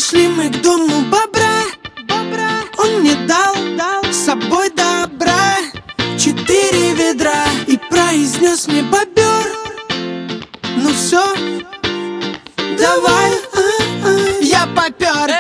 Пришли мы к дому бобра. Он мне дал с собой добра 4 ведра и произнес мне: бобер, ну все, давай. Я попер.